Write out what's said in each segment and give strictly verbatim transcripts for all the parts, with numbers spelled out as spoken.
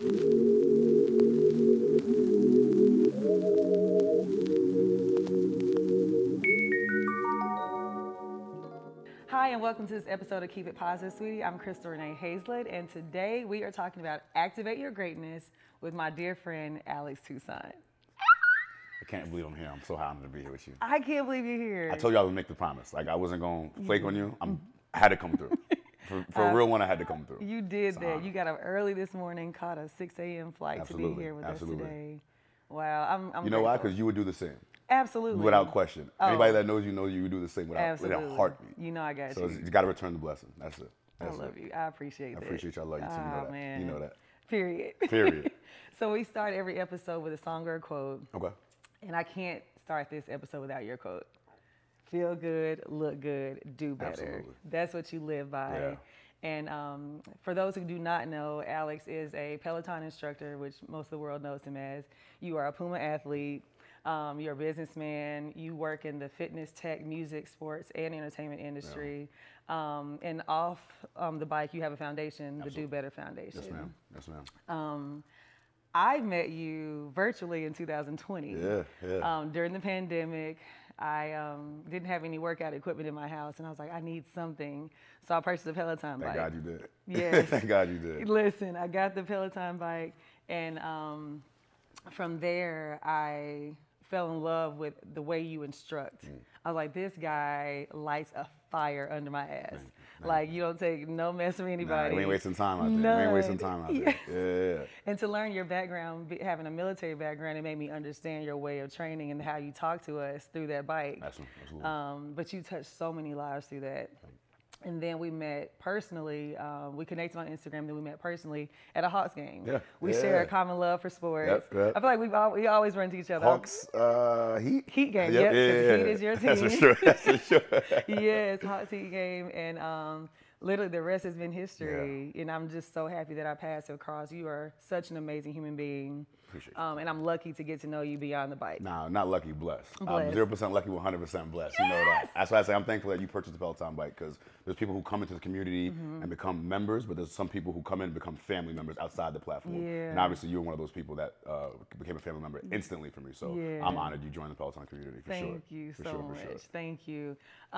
Hi, and welcome to this episode of Keep It Positive, Sweetie. I'm Crystal Renee Hazlett, and today we are talking about Activate Your Greatness with my dear friend, Alex Toussaint. I can't believe I'm here. I'm so honored to be here with you. I can't believe you're here. I told you I would make the promise. Like, I wasn't going to flake on you. I'm, I had to come through. For, for a real one, I had to come through. You did It's an that. honor. You got up early this morning, caught a six a.m. flight to be Absolutely. here with Absolutely. us today. Wow, I'm, I'm You know why? grateful. Because you would do the same. Absolutely. Without question. Oh. Anybody that knows you knows you would do the same without, Absolutely. without a heartbeat. You know I got So you. it's- you got to return the blessing. That's it. I That's love it. you. I appreciate I that. appreciate you. I love you too. You know Oh, that. man. You know that. Period. Period. So we start every episode with a song or a quote. Okay. And I can't start this episode without your quote. Feel good, look good, do better. Absolutely. That's what you live by. Yeah. And um, for those who do not know, Alex is a Peloton instructor, which most of the world knows him as. You are a Puma athlete. Um, you're a businessman. You work in the fitness, tech, music, sports, and entertainment industry. Um, and off um, the bike, you have a foundation, the Absolutely. Do Better Foundation. Yes, ma'am. Yes, ma'am. Um, I met you virtually in two thousand twenty. Yeah, yeah. Um, during the pandemic, I um, didn't have any workout equipment in my house, and I was like, I need something. So I purchased a Peloton bike. Thank God you did. Yes. Thank God you did. Listen, I got the Peloton bike, and um, from there, I fell in love with the way you instruct. Mm. I was like, this guy lights a fire under my ass. Thank you. Like, you don't take no mess from Nah, anybody. we ain't wasting time out there. We ain't wasting None. time out there. Yeah, yeah. And to learn your background, be- having a military background, it made me understand your way of training and how you talk to us through that bike. Absolutely. Absolutely. Um, but you touched so many lives through that. And then we met personally. Um, we connected on Instagram. Then we met personally at a Hawks game. Yeah, We yeah. share a common love for sports. Yep, yep. I feel like we've all, we always run into each other. Hawks, uh, Heat? Heat game, Yep, yep, yeah, 'cause yeah, Heat yeah. is your That's for team. sure. That's for sure. Yes, Hawks Heat game, and um, literally the rest has been history. And I'm just so happy that I passed across. You are such an amazing human being. Appreciate you. Um, and I'm lucky to get to know you beyond the bike. Nah, not lucky, blessed. I'm Blessed. zero percent lucky, one hundred percent blessed. You know that. That's why I say I'm thankful that you purchased the Peloton bike, because there's people who come into the community Mm-hmm. and become members, but there's some people who come in and become family members outside the platform. Yeah. And obviously you're one of those people that uh, became a family member instantly for me. So Yeah. I'm honored you joined the Peloton community, for Thank sure. you For so sure, for much. sure. Thank you.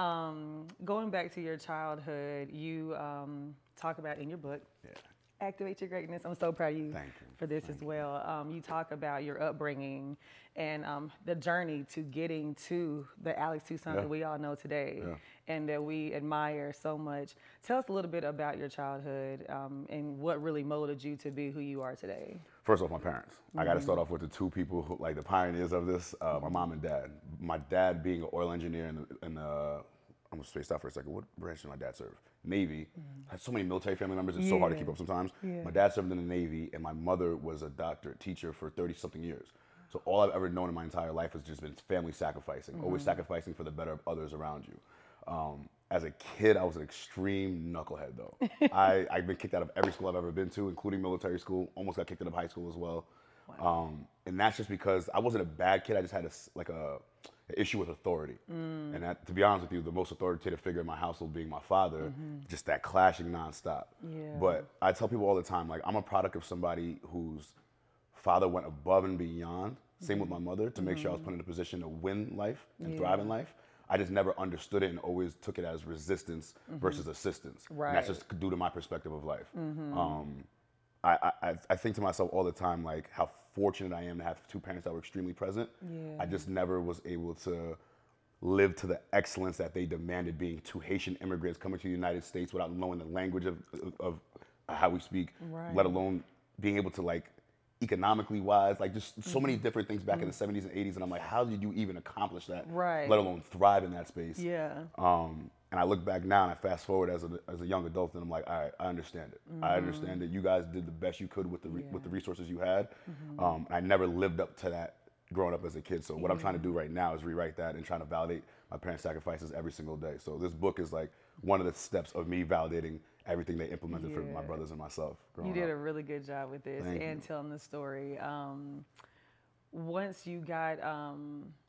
Um, going back to your childhood, you um, talk about in your book, Yeah. Activate Your Greatness. I'm so proud of you Thank you. for this Thank as well. Um, you talk about your upbringing and um, the journey to getting to the Alex Toussaint Yeah. that we all know today Yeah. and that we admire so much. Tell us a little bit about your childhood um, and what really molded you to be who you are today. First off, my parents. I got to start off with the two people who, like the pioneers of this, uh, my mom and dad. My dad being an oil engineer in the, in the I'm gonna space out for a second. What branch did my dad serve? Navy. I had so many military family members. It's so hard to Yeah. keep up sometimes. Yeah. My dad served in the Navy, and my mother was a doctor, teacher for thirty something years. So all I've ever known in my entire life has just been family sacrificing, always sacrificing for the better of others around you. Um, as a kid, I was an extreme knucklehead, though. I, I've been kicked out of every school I've ever been to, including military school. Almost got kicked out of high school as well. Um, and that's just because I wasn't a bad kid. I just had a, s- like a, an issue with authority. And that, to be honest with you, the most authoritative figure in my household being my father, just that clashing nonstop. Yeah. But I tell people all the time, like, I'm a product of somebody whose father went above and beyond. Same with my mother, to make sure I was put in a position to win life and thrive in life. I just never understood it and always took it as resistance versus assistance. And that's Right. just due to my perspective of life. Um, I, I, I think to myself all the time, like, how fortunate I am to have two parents that were extremely present. Yeah. I just never was able to live to the excellence that they demanded, being two Haitian immigrants coming to the United States without knowing the language of, of, of how we speak, Right. let alone being able to, like, economically wise, like, just so many different things back in the seventies and eighties. And I'm like, how did you even accomplish that? Right. Let alone thrive in that space. Yeah. Um, and I look back now and I fast forward as a, as a young adult, and I'm like, all right, I understand it. I understand that you guys did the best you could with the re- with the resources you had. Um, I never lived up to that growing up as a kid. So what I'm trying to do right now is rewrite that and trying to validate my parents' sacrifices every single day. So this book is like one of the steps of me validating everything they implemented for my Yeah. brothers and myself growing You did up. a really good job with this Thank and you. telling the story. Um, once you got um,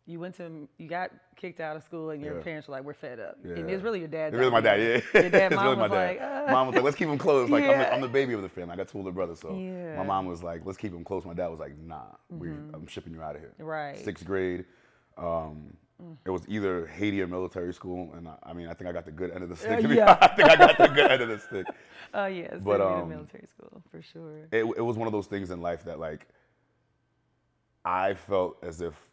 You went to, you got kicked out of school, and your Yeah. parents were like, "We're fed up." Yeah. And it was really your dad's. It was my dad, idea. yeah. Your dad, It's mom really my was dad. like, uh, Mom was like, let's keep him close. Like, I'm, the, Yeah. I'm the baby of the family. I got two older brothers, so Yeah. my mom was like, let's keep him close. My dad was like, nah, we, I'm shipping you out of here. Right. Sixth grade. Um, It was either Haiti or military school, and I, I mean, I think I got the good end of the stick. Uh, to be yeah. honest. I think I got the good end of the stick. Oh yeah, But, but um, um, military school for sure. It, it was one of those things in life that, like, I felt as if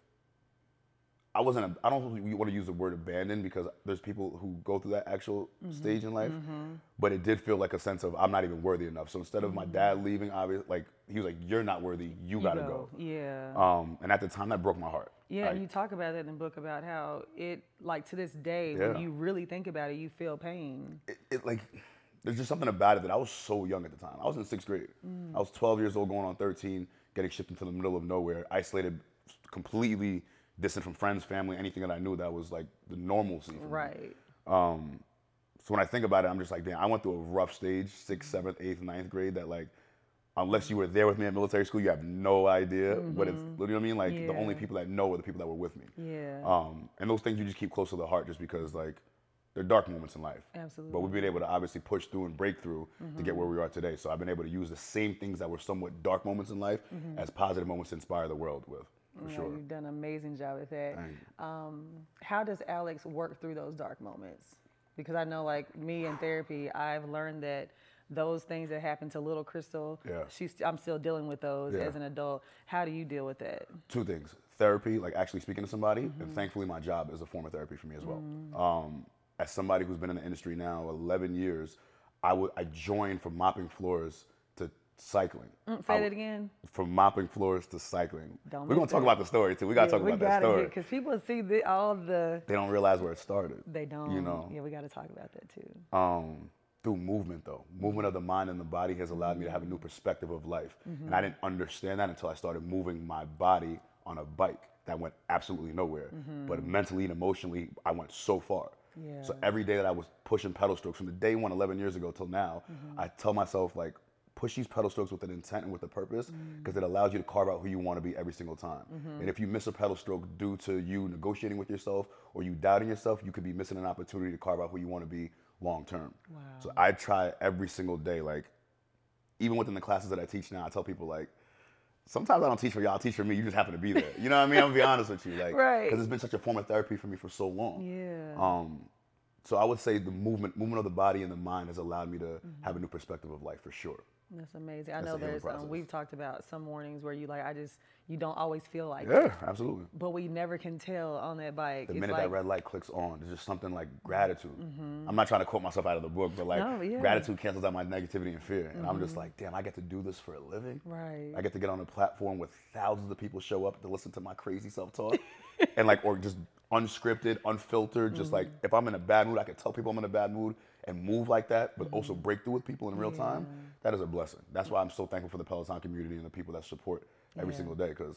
I wasn't, I don't want to use the word abandoned because there's people who go through that actual stage in life, but it did feel like a sense of I'm not even worthy enough. So instead of my dad leaving, obviously, like, he was like, you're not worthy, you, gotta go. Yeah. Um, and at the time, that broke my heart. Yeah, Like, you talk about that in the book about how it, like to this day, Yeah. when you really think about it, you feel pain. it, it like there's just something about it that I was so young at the time. I was in sixth grade. I was twelve years old, going on thirteen, getting shipped into the middle of nowhere, isolated, completely distant from friends, family, anything that I knew that was like the normalcy. For me. Right. Um, so when I think about it, I'm just like, damn, I went through a rough stage, sixth, seventh, eighth, ninth grade. That like, unless you were there with me at military school, you have no idea what it's. You know what I mean? Like the only Yeah. people that know are the people that were with me. Yeah. Um, and those things you just keep close to the heart, just because like they're dark moments in life. Absolutely. But we've been able to obviously push through and break through to get where we are today. So I've been able to use the same things that were somewhat dark moments in life as positive moments to inspire the world with, for Yeah, sure. You've done an amazing job at that. Thank you. Um, how does Alex work through those dark moments? Because I know, like me in therapy, I've learned that those things that happened to little Crystal, Yeah. she's, I'm still dealing with those Yeah. as an adult. How do you deal with that? Two things: therapy, like actually speaking to somebody, and thankfully my job is a form of therapy for me as well. Um, as somebody who's been in the industry now eleven years, I would I joined from mopping floors to cycling. Mm, I say w- that again. From mopping floors to cycling. Don't We're gonna miss talk it. about the story too. We gotta talk we about that gotta story. because people see the, all the. They don't realize where it started. They don't. You know. Yeah, we got to talk about that too. Um, through movement though. Movement of the mind and the body has allowed me to have a new perspective of life. And I didn't understand that until I started moving my body on a bike that went absolutely nowhere. But mentally and emotionally, I went so far. Yeah. So every day that I was pushing pedal strokes from the day one, eleven years ago till now, I tell myself like, push these pedal strokes with an intent and with a purpose because it allows you to carve out who you want to be every single time. And if you miss a pedal stroke due to you negotiating with yourself or you doubting yourself, you could be missing an opportunity to carve out who you want to be long term. Wow. So I try every single day, like even within the classes that I teach now, I tell people like, sometimes I don't teach for y'all, I teach for me. You just happen to be there. You know what I mean? I'm gonna be honest with you, like, Right. because it's been such a form of therapy for me for so long. Yeah. Um, so I would say the movement, movement of the body and the mind has allowed me to have a new perspective of life for sure. That's amazing. I That's know the healing there's, um, process. we've talked about some mornings where you like, I just, you don't always feel like it. Yeah, absolutely. But we never can tell on that bike. The It's minute like, that red light clicks on, there's just something like gratitude. I'm not trying to quote myself out of the book, but like No, yeah. gratitude cancels out my negativity and fear. And I'm just like, damn, I get to do this for a living. Right. I get to get on a platform with thousands of people show up to listen to my crazy self-talk. And like, or just unscripted, unfiltered, just like if I'm in a bad mood, I can tell people I'm in a bad mood and move like that, but also break through with people in real time. That is a blessing. That's why I'm so thankful for the Peloton community and the people that support every Yeah. single day. Because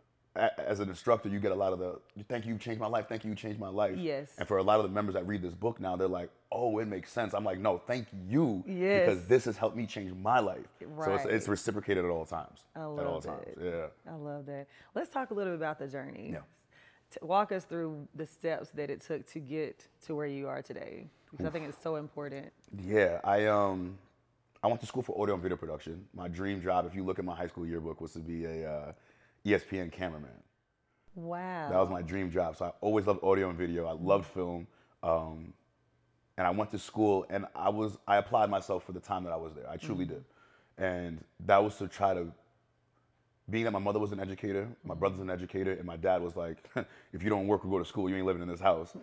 as an instructor, you get a lot of the, thank you, you changed my life, thank you, you changed my life. Yes. And for a lot of the members that read this book now, they're like, oh, it makes sense. I'm like, no, thank you. Yes. Because this has helped me change my life. So it's, Right. it's reciprocated at all times. I At all love times, it. yeah. I love that. Let's talk a little bit about the journey. Yeah. T- walk us through the steps that it took to get to where you are today, because I think it's so important. Yeah, I um, I went to school for audio and video production. My dream job, if you look at my high school yearbook, was to be a uh, E S P N cameraman. Wow. That was my dream job. So I always loved audio and video. I loved film, um, and I went to school and I was I applied myself for the time that I was there. I truly did, and that was to try to. Being that my mother was an educator, my brother's an educator, and my dad was like, if you don't work or go to school, you ain't living in this house.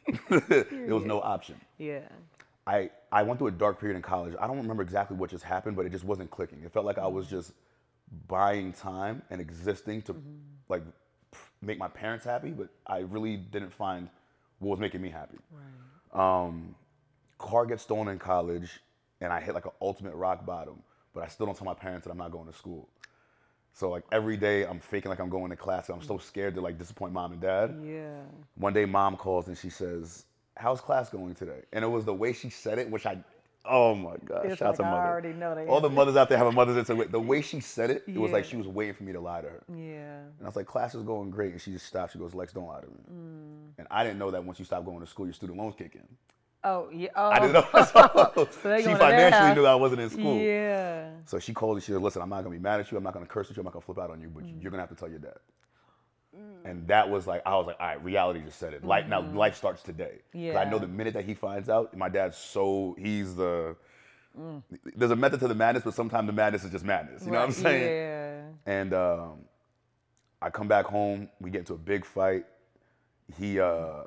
There was no option. Yeah. I, I went through a dark period in college. I don't remember exactly what just happened, but it just wasn't clicking. It felt like I was just buying time and existing to like make my parents happy, but I really didn't find what was making me happy. Right. Um, car gets stolen in college, and I hit like an ultimate rock bottom, but I still don't tell my parents that I'm not going to school. So like every day I'm faking like I'm going to class. I'm so scared to like disappoint mom and dad. Yeah. One day mom calls and she says, how's class going today? And it was the way she said it, which I Oh my gosh, It's shout out like to I mother. already know the All the answer. mothers out there have a mother that's a, the way she said it, it was like Yeah. she was waiting for me to lie to her. Yeah. And I was like, class is going great. And she just stopped. She goes, Lex, don't lie to me. Mm. And I didn't know that once you stop going to school, your student loans kick in. Oh, yeah. Oh. I didn't know. So, So they she going to their financially house. knew that I wasn't in school. Yeah. So she called and she said, listen, I'm not going to be mad at you. I'm not going to curse at you. I'm not going to flip out on you, but Mm. you're going to have to tell your dad. And that was like, I was like, all right, reality just said it. Life, now life starts today. 'Cause I know Yeah. the minute that he finds out, my dad's so, he's the, there's a method to the madness, but sometimes the madness is just madness. You know what I'm Right, saying? Yeah. And um, I come back home, we get into a big fight. He uh,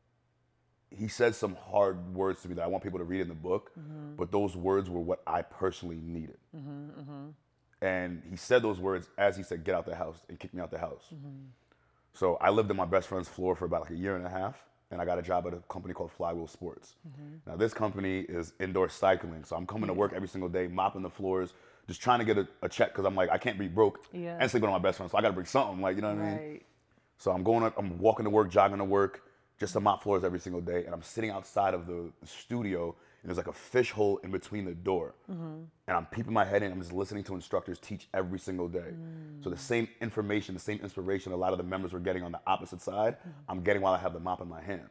he said some hard words to me that I want people to read in the book, but those words were what I personally needed. And he said those words as he said, get out the house, and kicked me out the house. So I lived on my best friend's floor for about like a year and a half, and I got a job at a company called Flywheel Sports. Now this company is indoor cycling, so I'm coming to work every single day, mopping the floors, just trying to get a, a check because I'm like, I can't be broke Yeah. and sleeping on my best friend, so I got to bring something, like, you know what I mean? Right. So I'm going, up, I'm walking to work, jogging to work, just to mop floors every single day, and I'm sitting outside of the, the studio, and there's like a fish hole in between the door, and I'm peeping my head in. I'm just listening to instructors teach every single day. So the same information, the same inspiration a lot of the members were getting on the opposite side, I'm getting while I have the mop in my hand.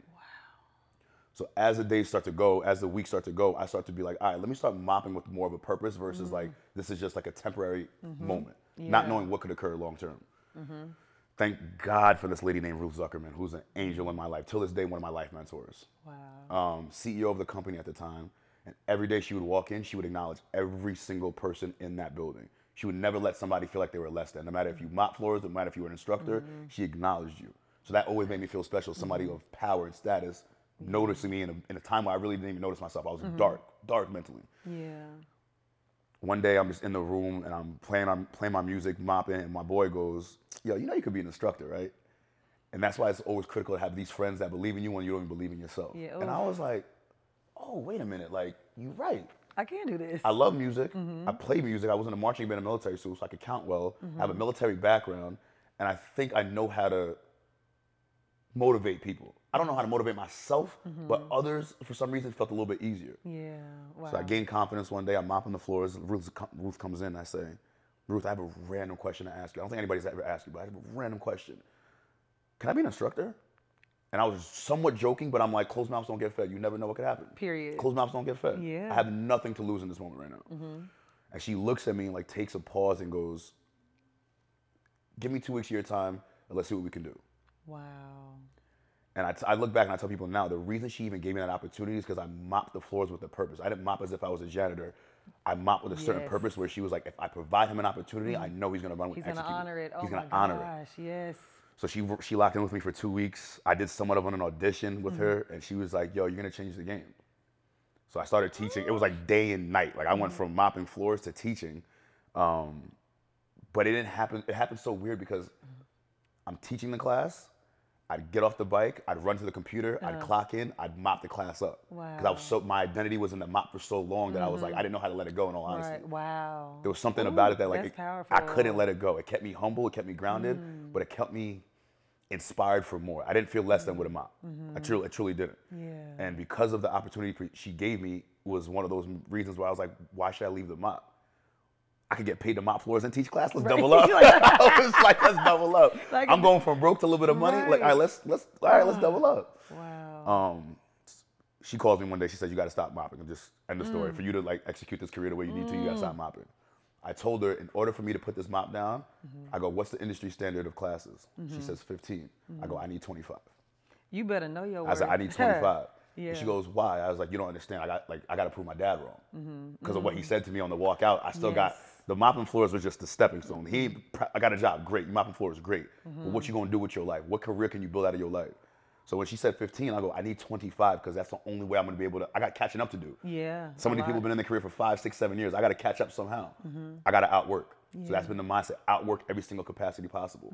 So as the days start to go, as the weeks start to go, I start to be like, all right, let me start mopping with more of a purpose versus like, this is just like a temporary moment, not Yeah. knowing what could occur long term. Thank God for this lady named Ruth Zuckerman, who's an angel in my life. Till this day, one of my life mentors. Wow. Um, C E O of the company at the time. And every day she would walk in, she would acknowledge every single person in that building. She would never let somebody feel like they were less than. No matter if you mop floors, no matter if you were an instructor, she acknowledged you. So that always made me feel special. Somebody of power and status noticing me in a, in a time where I really didn't even notice myself. I was dark, dark mentally. Yeah. One day I'm just in the room and I'm playing, I'm playing my music, mopping, and my boy goes, yo, you know you could be an instructor, right? And that's why it's always critical to have these friends that believe in you when you don't even believe in yourself. Yeah, and I oof. was like, oh, wait a minute, like, you're right. I can do this. I love music. I play music. I was in a marching band in military school, so I could count well. I have a military background, and I think I know how to motivate people. I don't know how to motivate myself, but others, for some reason, felt a little bit easier. Yeah. Wow. So I gained confidence one day. I'm mopping the floors. Ruth, Ruth comes in, and I say, Ruth, I have a random question to ask you. I don't think anybody's ever asked you, but I have a random question. Can I be an instructor? And I was somewhat joking, but I'm like, closed mouths don't get fed. You never know what could happen. Period. Closed mouths don't get fed. Yeah. I have nothing to lose in this moment right now. And she looks at me and like takes a pause and goes, give me two weeks of your time and let's see what we can do. Wow. And I, t- I look back and I tell people now, the reason she even gave me that opportunity is because I mopped the floors with a purpose. I didn't mop as if I was a janitor. I mopped with a certain Yes. purpose where she was like, if I provide him an opportunity, I know he's going to run with He's it. gonna honor it. Oh He's my going to honor it. gosh. Yes. So she she locked in with me for two weeks. I did somewhat of an audition with her, Mm-hmm. and she was like, yo, you're going to change the game. So I started teaching. It was like day and night. Like I went Mm-hmm. from mopping floors to teaching. Um, but it didn't happen. It happened so weird because I'm teaching the class. I'd get off the bike. I'd run to the computer. I'd clock in. I'd mop the class up. Because I was so my identity was in the mop for so long that I was like I didn't know how to let it go. In all honesty, Right. Wow. there was something Ooh, about it that like that's it- powerful. I couldn't let it go. It kept me humble. It kept me grounded. Mm. But it kept me inspired for more. I didn't feel less than with a mop. I truly, I truly didn't. Mm-hmm. Yeah. And because of the opportunity pre- she gave me was one of those reasons where I was like, why should I leave the mop? I could get paid to mop floors and teach class. Let's Right. double up. I was like, let's double up. Like- I'm going from broke to a little bit of money. Like, all right, Right. let's let's all right, let's double up. Wow. Um, she calls me one day. She said, you got to stop mopping and just end the Mm. story. For you to like execute this career the way you need to, you got to stop mopping. I told her, in order for me to put this mop down, Mm-hmm. I go, what's the industry standard of classes? She says fifteen. I go, I need twenty-five. You better know your word. I said, I need twenty-five. Yeah. And she goes, why? I was like, you don't understand. I got like I got to prove my dad wrong because Mm-hmm. of what he said to me on the walk out. I still got Yes. the mopping floors was just the stepping stone. He, I got a job, great. You mopping floors, great. But what you gonna do with your life? What career can you build out of your life? So when she said fifteen, I go, I need twenty-five because that's the only way I'm gonna be able to. I got catching up to do. Yeah. So a many lot. people have been in their career for five, six, seven years. I got to catch up somehow. I got to outwork. So that's been the mindset: outwork every single capacity possible.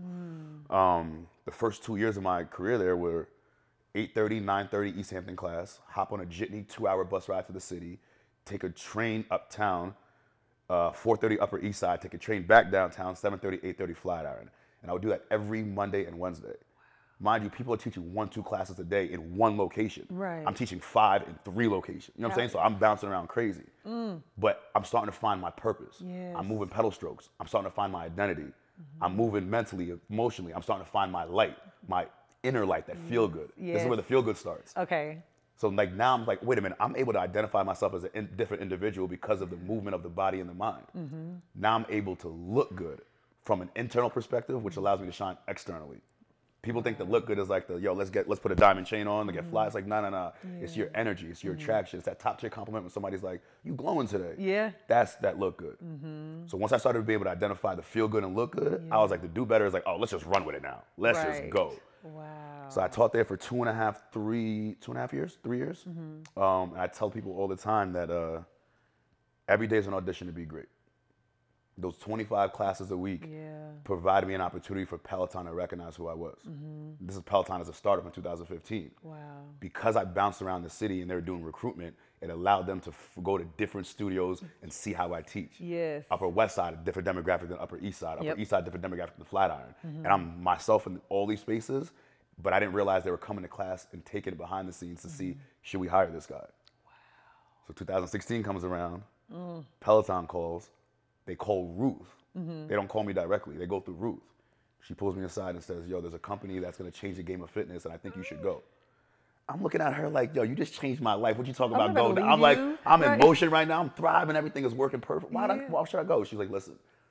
Um, the first two years of my career there were eight thirty, nine thirty East Hampton class, hop on a jitney two-hour bus ride to the city, take a train uptown, uh, four thirty Upper East Side, take a train back downtown, seven thirty, eight thirty Flatiron. And I would do that every Monday and Wednesday. Mind you, people are teaching one, two classes a day in one location. Right. I'm teaching five in three locations. You know what I'm saying? So I'm bouncing around crazy. Mm. But I'm starting to find my purpose. Yes. I'm moving pedal strokes. I'm starting to find my identity. Mm-hmm. I'm moving mentally, emotionally. I'm starting to find my light, my inner light, that feel good. Yes. This is where the feel good starts. Okay. So like now I'm like, wait a minute, I'm able to identify myself as a in- different individual because of the movement of the body and the mind. Mm-hmm. Now I'm able to look good from an internal perspective, which allows me to shine externally. People think that look good is like the, yo, let's get, let's put a diamond chain on, to get fly. It's like, no, no, no. It's your energy, it's your attraction. It's that top tier compliment when somebody's like, you glowing today. Yeah. That's that look good. So once I started to be able to identify the feel good and look good, I was like, the do better is like, oh, let's just run with it now. Let's Right. just go. Wow. So I taught there for two and a half, three, two and a half years, three years. Um, and I tell people all the time that uh, every day is an audition to be great. Those twenty-five classes a week Yeah. provided me an opportunity for Peloton to recognize who I was. This is Peloton as a startup in two thousand fifteen. Wow. Because I bounced around the city and they were doing recruitment, it allowed them to f- go to different studios and see how I teach. Yes. Upper West Side, a different demographic than Upper East Side. Upper Yep. East Side, different demographic than Flatiron. And I'm myself in all these spaces, but I didn't realize they were coming to class and taking it behind the scenes to see, should we hire this guy? Wow. So two thousand sixteen comes around, Peloton calls, they call Ruth. They don't call me directly, they go through Ruth. She pulls me aside and says, yo, there's a company that's gonna change the game of fitness and I think you should go. I'm looking at her like, yo, you just changed my life. What you talking I'm about? not Go. gonna I'm leave like, you. I'm in Right. motion right now. I'm thriving. Everything is working perfect. Why, Yeah. not, why should I go? She's like, listen,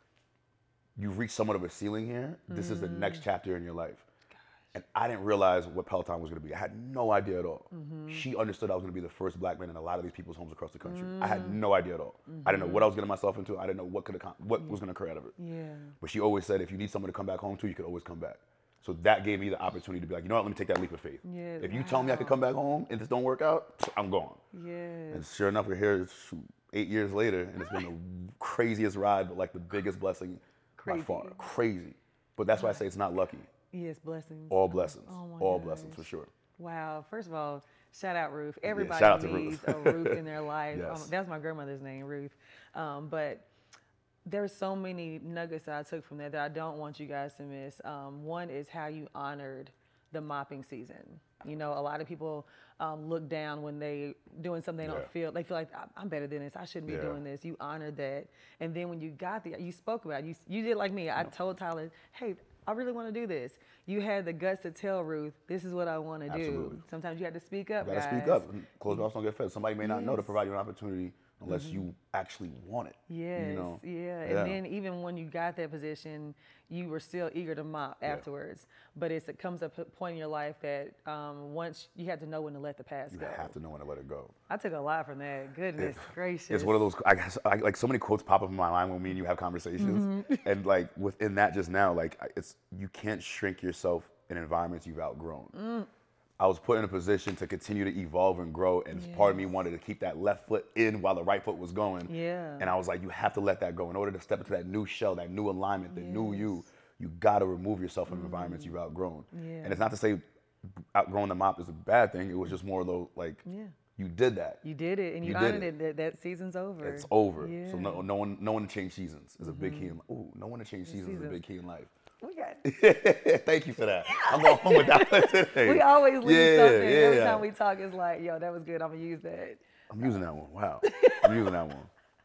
you've reached somewhat of a ceiling here. This is the next chapter in your life. And I didn't realize what Peloton was going to be. I had no idea at all. She understood I was going to be the first black man in a lot of these people's homes across the country. I had no idea at all. I didn't know what I was getting myself into. I didn't know what could what was going to occur out of it. Yeah. But she always said, if you need someone to come back home to, you could always come back. So that gave me the opportunity to be like, you know what, let me take that leap of faith. Yes, If you tell me I could come back home and this don't work out, I'm gone. Yes. And sure enough, we're here shoot, eight years later, and it's been the craziest ride, but like the biggest blessing by far. Crazy. Crazy. But that's why I say it's not lucky. Yes, blessings. All blessings. Oh my All gosh. blessings for sure. Wow. First of all, shout out Ruth. Everybody shout out to needs Ruth. a Ruth in their life. Yes. Um, that's my grandmother's name, Ruth. Um, but there's so many nuggets that I took from that that I don't want you guys to miss. Um, one is how you honored the mopping season. You know, a lot of people um, look down when they doing something they Yeah. don't feel. They feel like "I- I'm better than this. I shouldn't be Yeah. doing this. You honored that, and then when you got there, you spoke about it. You you did like me. I told Tyler, hey, I really want to do this. You had the guts to tell Ruth, this is what I want to do. Absolutely. Sometimes you had to speak up, You gotta guys. speak up. Closed mouths don't get fed. Somebody may not know to Yes. provide you an opportunity unless you actually want it. Yes, You know? yeah. And Yeah. then even when you got that position, you were still eager to mop afterwards. But it's, it comes up a point in your life that um, once you have to know when to let the past You go. have to know when to let it go. I took a lot from that. Goodness gracious. It's one of those. I guess I, like so many quotes pop up in my mind when me and you have conversations, Mm-hmm. and like within that, just now, like I- it's you can't shrink yourself in environments you've outgrown. Mm. I was put in a position to continue to evolve and grow, and part of me wanted to keep that left foot in while the right foot was going. Yeah. And I was like, you have to let that go in order to step into that new shell, that new alignment, the new you. You got to remove yourself from environments you've outgrown. Yeah. And it's not to say outgrowing the mop is a bad thing. It was just more though like Yeah. you did that. You did it, and you, You did honored it. it. That, that season's over. It's over. Yeah. So no, no one, no one to change seasons is a big key in life. Ooh, no one to change seasons is a seasons. big key in life. We got. Thank you for that. I'm going home with that one today. We always leave yeah, something. Yeah. Every time we talk, it's like, yo, that was good. I'm gonna use that. I'm using that one. Wow. I'm using that one.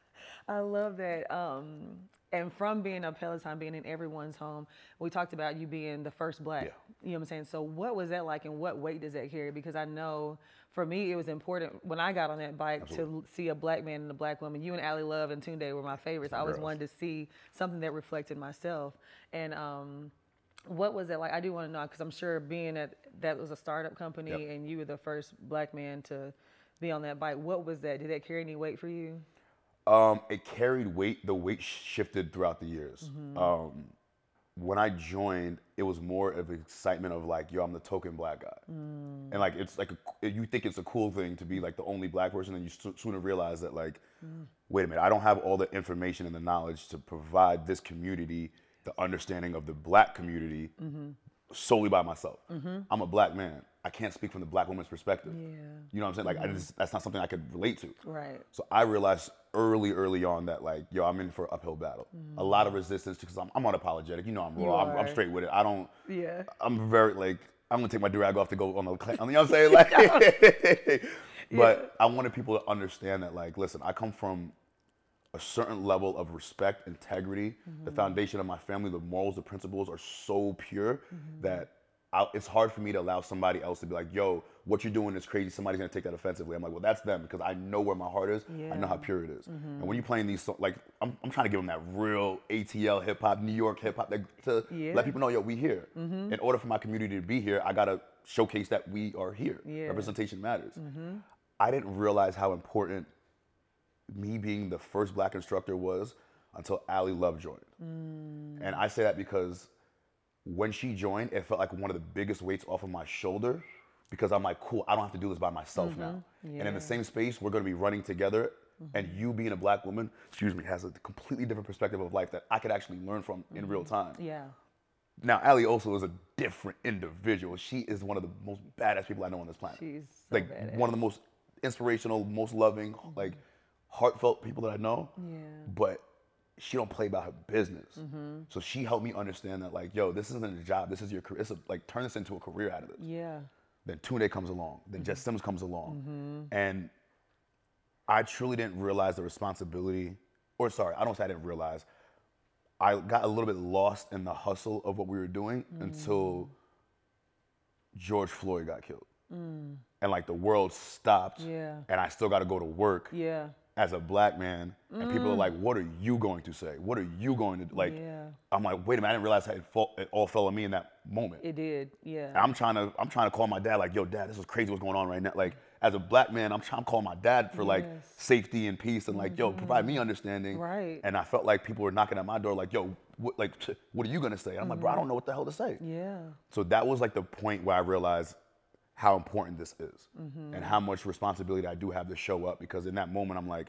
I love that. Um, and from being a Peloton, being in everyone's home, we talked about you being the first black. Yeah. You know what I'm saying? So what was that like, and what weight does that carry? Because I know for me, it was important when I got on that bike to see a black man and a black woman. You and Allie Love and Tunde were my favorites. I always Girls. wanted to see something that reflected myself. And um, what was that like? I do want to know, because I'm sure being at that was a startup company Yep. and you were the first black man to be on that bike. What was that? Did that carry any weight for you? Um, it carried weight. The weight shifted throughout the years. Mm-hmm. Um, when I joined, it was more of excitement of like, yo, I'm the token black guy. Mm. And like, it's like, a, you think it's a cool thing to be like the only black person, and you so- sooner realize that like, Mm. wait a minute, I don't have all the information and the knowledge to provide this community the understanding of the black community Mm-hmm. solely by myself. I'm a black man. I can't speak from the black woman's perspective. Yeah. You know what I'm saying? Like, I just, that's not something I could relate to. Right. So I realized early, early on that like, yo, I'm in for an uphill battle. A lot of resistance because I'm, I'm unapologetic. You know, I'm You raw. I'm, I'm are. straight with it. I don't. Yeah. I'm very like, I'm gonna take my durag off to go on the, cl- you know what I'm saying? Like, but I wanted people to understand that, like, listen, I come from a certain level of respect, integrity. Mm-hmm. The foundation of my family, the morals, the principles are so pure mm-hmm. that I, it's hard for me to allow somebody else to be like, yo, what you're doing is crazy. Somebody's gonna take that offensively. I'm like, well, that's them because I know where my heart is. Yeah. I know how pure it is. Mm-hmm. And when you're playing these, so- like, I'm, I'm trying to give them that real A T L hip hop, New York hip hop, to yeah. let people know, yo, we here. Mm-hmm. In order for my community to be here, I gotta showcase that we are here. Yeah. Representation matters. Mm-hmm. I didn't realize how important me being the first black instructor was until Ali Love joined. Mm. And I say that because when she joined, it felt like one of the biggest weights off of my shoulder because I'm like, cool, I don't have to do this by myself mm-hmm. now. Yeah. And in the same space, we're gonna be running together mm-hmm. and you being a black woman, excuse me, has a completely different perspective of life that I could actually learn from mm-hmm. in real time. Yeah. Now, Ali also is a different individual. She is one of the most badass people I know on this planet. She's so like badass. One of the most inspirational, most loving, mm-hmm. like heartfelt people that I know. Yeah. But she don't play about her business. Mm-hmm. So she helped me understand that, like, yo, this isn't a job. This is your career. It's a, like, turn this into a career out of this. Yeah. Then Tunde comes along. Then mm-hmm. Jess Sims comes along. Mm-hmm. And I truly didn't realize the responsibility, or sorry, I don't say I didn't realize. I got a little bit lost in the hustle of what we were doing mm. until George Floyd got killed. Mm. And like the world stopped yeah. and I still got to go to work. Yeah. As a black man, and mm. people are like, what are you going to say? What are you going to, like, yeah. I'm like, wait a minute, I didn't realize how it, fall, it all fell on me in that moment. It did, yeah. And I'm trying to, I'm trying to call my dad, like, yo, dad, this is crazy what's going on right now. Like, as a black man, I'm trying to call my dad for, yes. like, safety and peace and, like, mm-hmm. yo, provide me understanding. Right. And I felt like people were knocking at my door, like, yo, what, like, what are you going to say? And I'm mm-hmm. like, bro, I don't know what the hell to say. Yeah. So that was, like, the point where I realized how important this is mm-hmm. and how much responsibility I do have to show up, because in that moment, I'm like,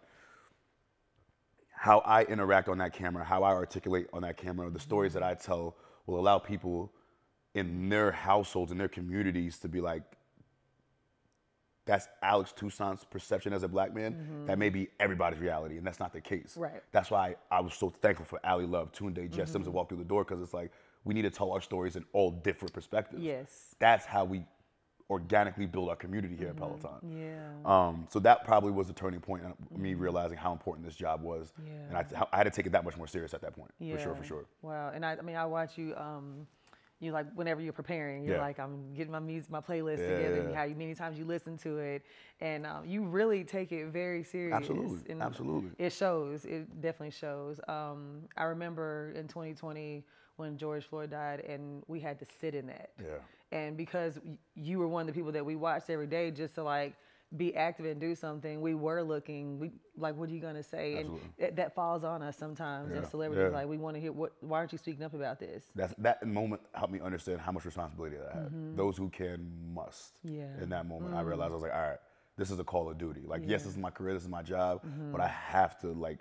how I interact on that camera, how I articulate on that camera, the stories that I tell will allow people in their households, in their communities to be like, that's Alex Toussaint's perception as a black man. Mm-hmm. That may be everybody's reality, and that's not the case. Right. That's why I, I was so thankful for Ali Love, Tunde, Jess mm-hmm. Sims to walk through the door, because it's like, we need to tell our stories in all different perspectives. Yes. That's how we organically build our community here mm-hmm. at Peloton. Yeah. Um, so that probably was the turning point in mm-hmm. me realizing how important this job was. Yeah. And I, I had to take it that much more serious at that point. Yeah. For sure, for sure. Wow. And I, I mean, I watch you, um, you like, whenever you're preparing, you're yeah. like, I'm getting my music, my playlist yeah, together, yeah. and how you, many times you listen to it. And um, you really take it very serious. Absolutely, and absolutely. It shows, it definitely shows. Um, I remember in twenty twenty when George Floyd died, and we had to sit in that. Yeah. And because you were one of the people that we watched every day just to like be active and do something, we were looking, we like, what are you gonna say? Absolutely. And it, that falls on us sometimes yeah. as celebrities. Yeah. Like, we want to hear, what, why aren't you speaking up about this? That's, that moment helped me understand how much responsibility I had. Mm-hmm. Those who can must. Yeah. In that moment, mm. I realized I was like, all right, this is a call of duty. Like, yeah. yes, this is my career, this is my job, mm-hmm. but I have to like,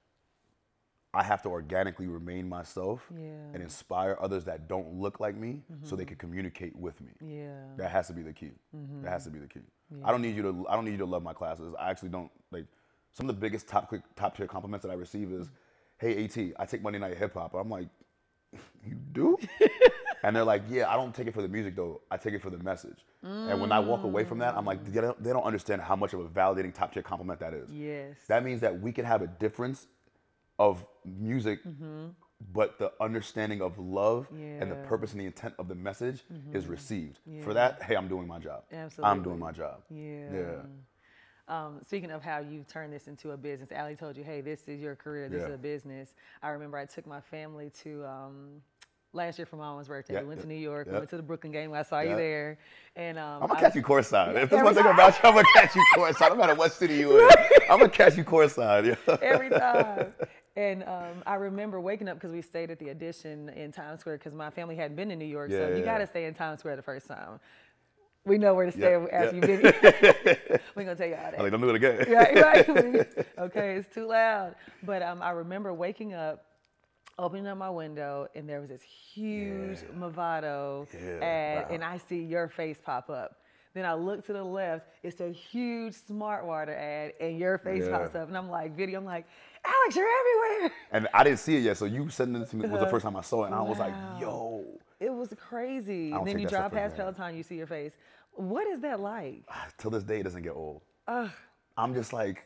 I have to organically remain myself yeah. and inspire others that don't look like me mm-hmm. so they can communicate with me. Yeah. That has to be the key. Mm-hmm. That has to be the key. Yeah. I don't need you to I don't need you to love my classes. I actually don't, like, some of the biggest top top tier compliments that I receive is, hey AT, I take Monday Night Hip Hop. I'm like, you do? And they're like, yeah, I don't take it for the music though. I take it for the message. Mm. And when I walk away from that, I'm like, they don't, they don't understand how much of a validating top tier compliment that is. Yes. That means that we can have a difference of music, mm-hmm. but the understanding of love yeah. and the purpose and the intent of the message mm-hmm. is received. Yeah. For that, hey, I'm doing my job. Absolutely. I'm doing my job. Yeah. Yeah. Um, speaking of how you turned this into a business, Ali told you, hey, this is your career, this yeah. is a business. I remember I took my family to, um, last year for Mama's birthday, yep. we went to New York, yep. we went to the Brooklyn game, I saw yep. you there. And um, I'm gonna catch you courtside. If there's every one thing time. about you, I'm gonna catch you courtside. No matter what city you in, I'm gonna catch you courtside. Yeah. Every time. And um, I remember waking up because we stayed at the Edition in Times Square because my family hadn't been in New York, yeah, so you yeah. got to stay in Times Square the first time. We know where to stay Yep, after yep. you've been here. We're going to tell you all that. I'm like, don't do it again. Right, right. Okay, it's too loud. But um, I remember waking up, opening up my window, and there was this huge yeah. Movado yeah. ad, wow. and I see your face pop up. Then I look to the left, it's a huge Smart Water ad, and your face yeah. pops up. And I'm like, video, I'm like, Alex, you're everywhere. And I didn't see it yet, so you sending it to me was the first time I saw it, and wow. I was like, yo. It was crazy. I don't Then take you that stuff drive for past granted. Peloton, you see your face. What is that like? Till this day, it doesn't get old. Ugh. I'm just like,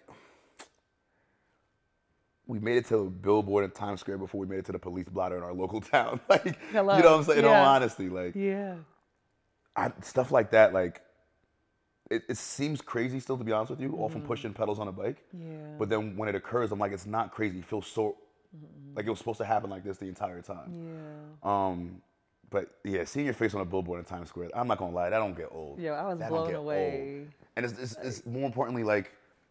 we made it to a billboard in Times Square before we made it to the police blotter in our local town. Like, Hello. you know what I'm saying? In all Yeah. honesty, like, Yeah. I, stuff like that, like, it, it seems crazy still, to be honest with you, all from Mm-hmm. pushing pedals on a bike. Yeah. But then when it occurs, I'm like, it's not crazy. It feels so, like it was supposed to happen like this the entire time. Yeah. Um, but yeah, seeing your face on a billboard in Times Square, I'm not gonna lie, that don't get old. Yeah, I was That don't blown get away. old. And it's, it's, it's more importantly, like,